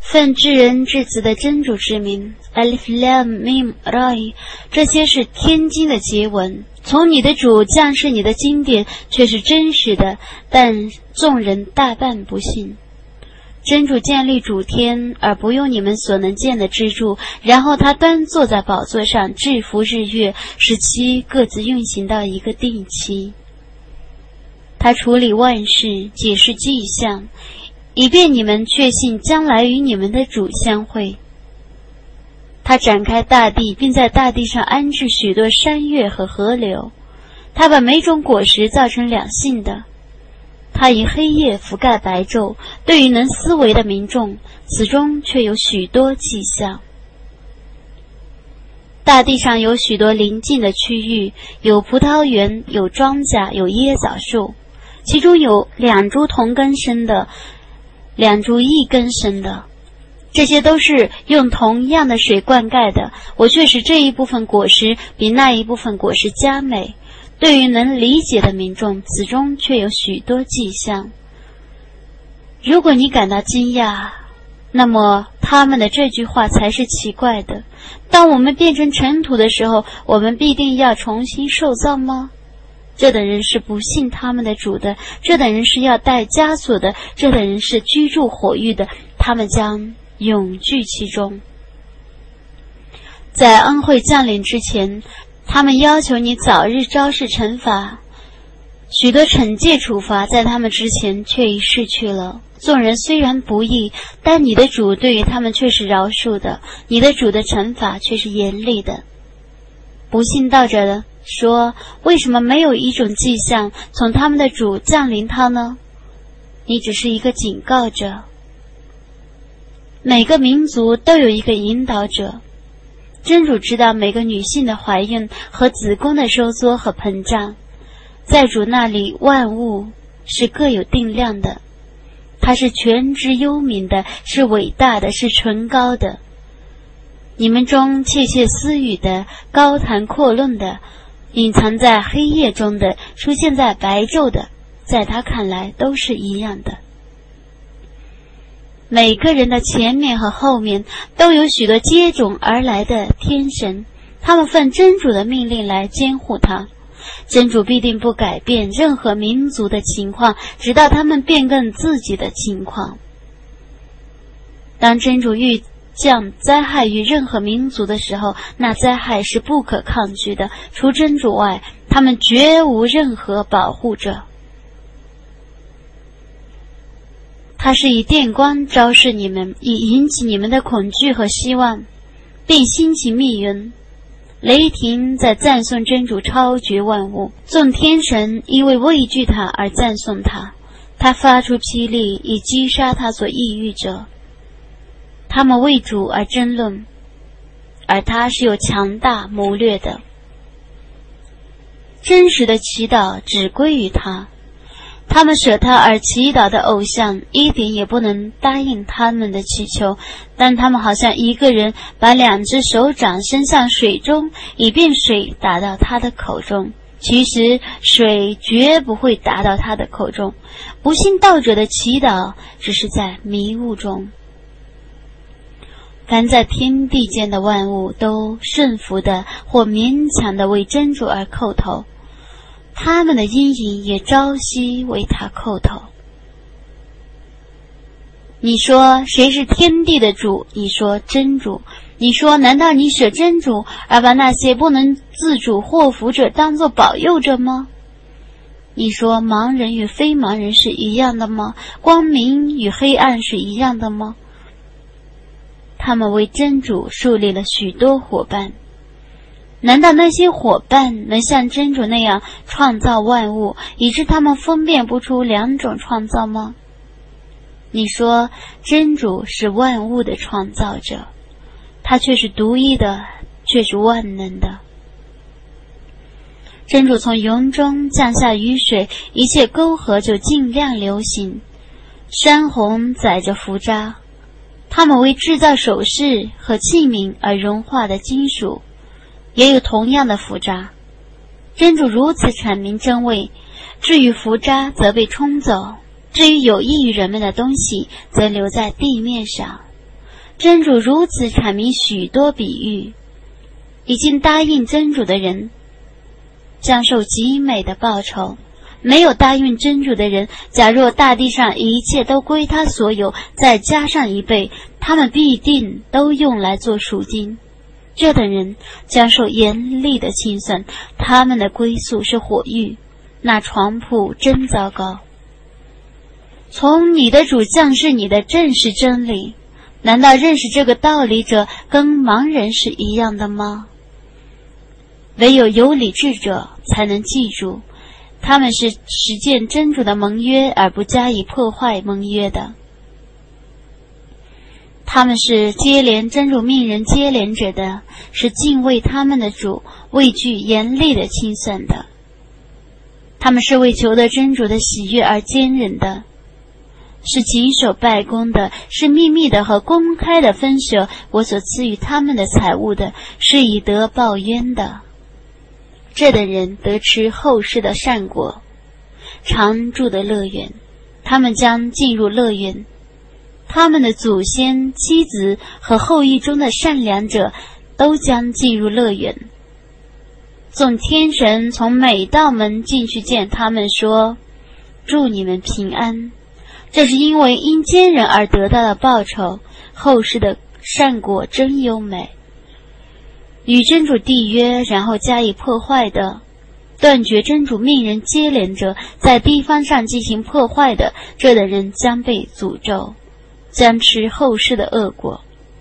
奉至人至慈的真主之名 Alif Lam Mim Ra， 这些是天经的结文，从你的主降世你的经典却是真实的，但众人大半不信。真主建立主天而不用你们所能见的支柱，然后他端坐在宝座上制服日月，使其各自运行到一个定期。他处理万事，解释迹象，以便你们确信将来与你们的主相会。他展开大地，并在大地上安置许多山岳和河流。他把每种果实造成两性的。他以黑夜覆盖白昼，对于能思维的民众，此中却有许多迹象。大地上有许多邻近的区域，有葡萄园，有庄稼，有椰枣树，其中有2株同根生的，2株异根生的，这些都是用同样的水灌溉的，我却使这一部分果实比那一部分果实佳美。对于能理解的民众，此中却有许多迹象。如果你感到惊讶，那么他们的这句话才是奇怪的。当我们变成尘土的时候，我们必定要重新受造吗？这等人是不信他们的主的，这等人是要带枷锁的，这等人是居住火狱的，他们将永居其中。在恩惠降临之前，他们要求你早日昭示惩罚，许多惩戒处罚在他们之前却已逝去了。众人虽然不义，但你的主对于他们却是饶恕的，你的主的惩罚却是严厉的。不信道者的说，为什么没有一种迹象从他们的主降临他呢？你只是一个警告者。每个民族都有一个引导者。真主知道每个女性的怀孕和子宫的收缩和膨胀，在主那里万物是各有定量的，他是全知幽冥的，是伟大的，是崇高的。你们中窃窃私语的，高谈阔论的，隐藏在黑夜中的，出现在白昼的，在他看来都是一样的。每个人的前面和后面都有许多接踵而来的天神，他们奉真主的命令来监护他。真主必定不改变任何民族的情况，直到他们变更自己的情况。当真主欲降灾害于任何民族的时候，那灾害是不可抗拒的，除真主外，他们绝无任何保护者。他是以电光昭示你们，以引起你们的恐惧和希望，并兴起密云。雷霆在赞颂真主超绝万物，众天神因为畏惧他而赞颂他，他发出霹雳以击杀他所抑郁者。他们为主而争论，而他是有强大谋略的。真实的祈祷只归于他，他们舍他而祈祷的偶像一点也不能答应他们的祈求，但他们好像一个人把2只手掌伸向水中，以便水达到他的口中，其实水绝不会达到他的口中。不信道者的祈祷只是在迷雾中。凡在天地间的万物都顺服的或勉强的为真主而叩头，他们的阴影也朝夕为他叩头。你说谁是天地的主？你说真主。你说难道你舍真主而把那些不能自主祸福者当作保佑者吗？你说盲人与非盲人是一样的吗？光明与黑暗是一样的吗？他们为真主树立了许多伙伴，难道那些伙伴能像真主那样创造万物，以致他们分辨不出2种创造吗？你说真主是万物的创造者，他却是独一的，却是万能的。真主从云中降下雨水，一切沟河就尽量流行，山洪载着浮渣，他们为制造首饰和器皿而融化的金属也有同样的浮渣。真主如此阐明真伪，至于浮渣则被冲走，至于有益于人们的东西则留在地面上。 真主如此阐明许多比喻，已经答应真主的人将受极美的报酬，没有答应真主的人，假若大地上一切都归他所有，再加上1倍，他们必定都用来做赎金。这等人将受严厉的清算，他们的归宿是火狱，那床铺真糟糕。从你的主降示你的正是真理，难道认识这个道理者跟盲人是一样的吗？唯有有理智者才能记住，他们是实践真主的盟约而不加以破坏盟约的，他们是接连真主命人接连者的，是敬畏他们的主，畏惧严厉的清算的，他们是为求得真主的喜悦而坚忍的，是谨守拜功的，是秘密的和公开的分舍我所赐予他们的财物的，是以德报冤的。这等人得吃后世的善果，常住的乐园，他们将进入乐园，他们的祖先、妻子和后裔中的善良者都将进入乐园。众天神从每道门进去见他们说，祝你们平安，这是因为因奸人而得到的报酬，后世的善果真优美。与真主缔约然后加以破坏的，断绝真主命人接连者，在地方上进行破坏的，这等人将被诅咒，将吃后世的恶果。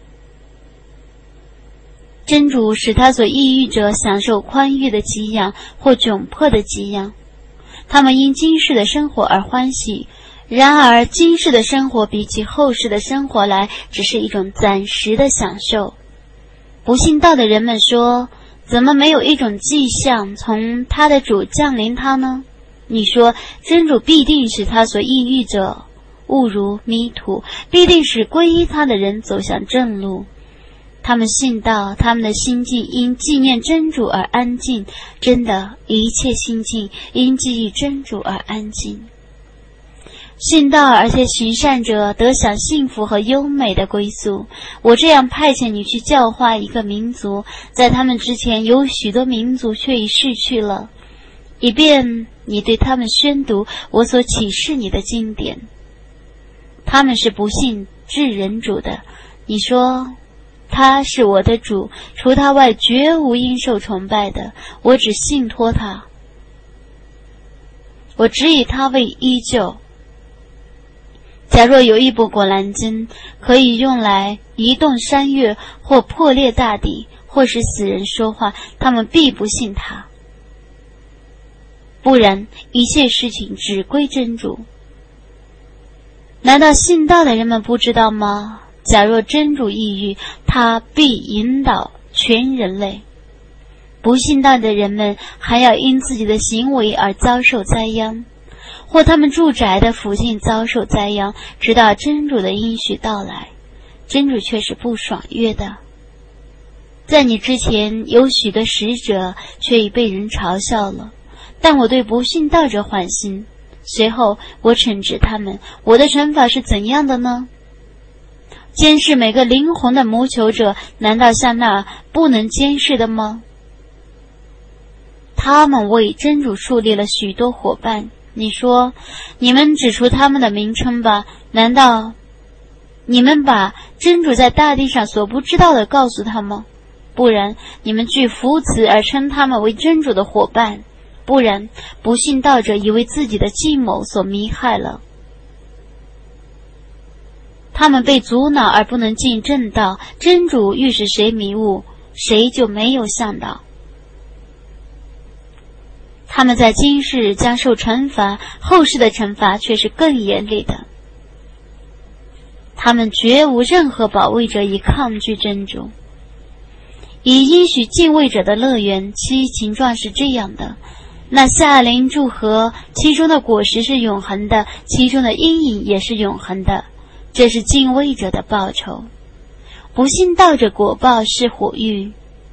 真主使他所抑郁者享受宽裕的给养或窘迫的给养，他们因今世的生活而欢喜，然而今世的生活比起后世的生活来，只是一种暂时的享受。不信道的人们说，怎么没有一种迹象从他的主降临他呢？你说真主必定使他所抑郁者误入迷途，必定使皈依他的人走向正路。他们信道，他们的心境因纪念真主而安静，真的一切心境因记忆真主而安静。信道而且行善者得享幸福和优美的归宿。我这样派遣你去教化一个民族，在他们之前有许多民族却已逝去了，以便你对他们宣读我所启示你的经典。他们是不信至人主的，你说他是我的主，除他外绝无应受崇拜的，我只信托他，我只以他为依旧。假若有一部果兰经可以用来移动山岳或破裂大地或使死人说话，他们必不信他，不然一切事情只归真主。难道信道的人们不知道吗？假若真主抑郁，他必引导全人类。不信道的人们还要因自己的行为而遭受灾殃，或他们住宅的附近遭受灾殃，直到真主的应许到来。真主却是不爽约的。在你之前有许多使者，却已被人嘲笑了，但我对不信道者缓心，随后我惩治他们。我的惩罚是怎样的呢？监视每个灵魂的谋求者，难道像那不能监视的吗？他们为真主树立了许多伙伴。你说，你们指出他们的名称吧，难道你们把真主在大地上所不知道的告诉他吗？不然你们据福词而称他们为真主的伙伴，不然不信道者以为自己的计谋所迷害了。他们被阻挠而不能进正道，真主欲使谁迷雾，谁就没有向导。他们在今世将受惩罚，后世的惩罚却是更严厉的。他们绝无任何保卫者以抗拒真主。以应许敬畏者的乐园，其情状是这样的：那夏林祝河，其中的果实是永恒的，其中的阴影也是永恒的，这是敬畏者的报酬。不信道者果报是火狱。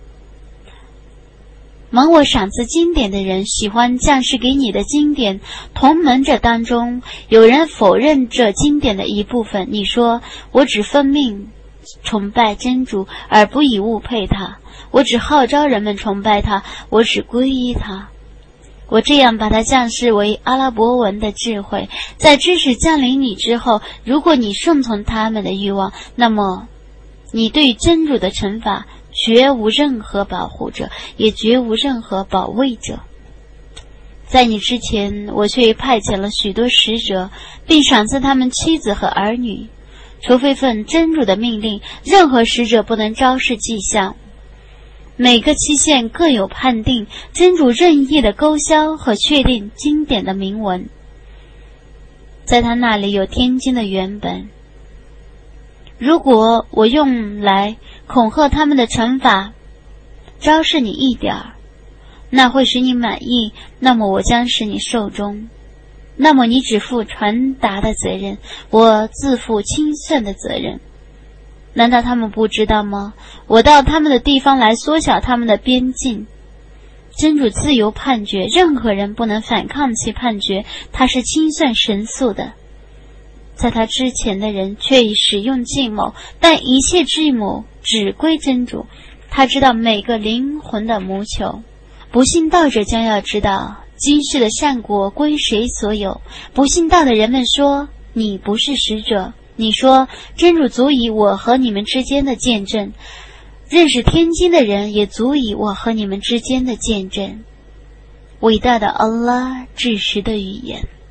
蒙我赏赐经典的人喜欢降世给你的经典，同门者当中有人否认这经典的一部分，你说我只分命崇拜真主，而不以物配他。我只号召人们崇拜他，我只皈依他。我这样把它降世为阿拉伯文的智慧，在知识降临你之后，如果你顺从他们的欲望，那么你对真主的惩罚绝无任何保护者，也绝无任何保卫者。在你之前，我却派遣了许多使者，并赏赐他们妻子和儿女，除非奉真主的命令，任何使者不能昭示迹象。每个期限各有判定，真主任意的勾销和确定经典的铭文，在他那里有天经的原本。如果我用来恐吓他们的惩罚昭示你一点儿，那会使你满意，那么我将使你寿终。那么你只负传达的责任，我自负清算的责任。难道他们不知道吗？我到他们的地方来缩小他们的边境。真主自由判决，任何人不能反抗其判决，他是清算神速的。在他之前的人却已使用计谋，但一切计谋只归真主，他知道每个灵魂的谋求。不信道者将要知道，今世的善果归谁所有。不信道的人们说，你不是使者。你说，真主足以我和你们之间的见证，认识天经的人也足以我和你们之间的见证。伟大的安拉至实的语言。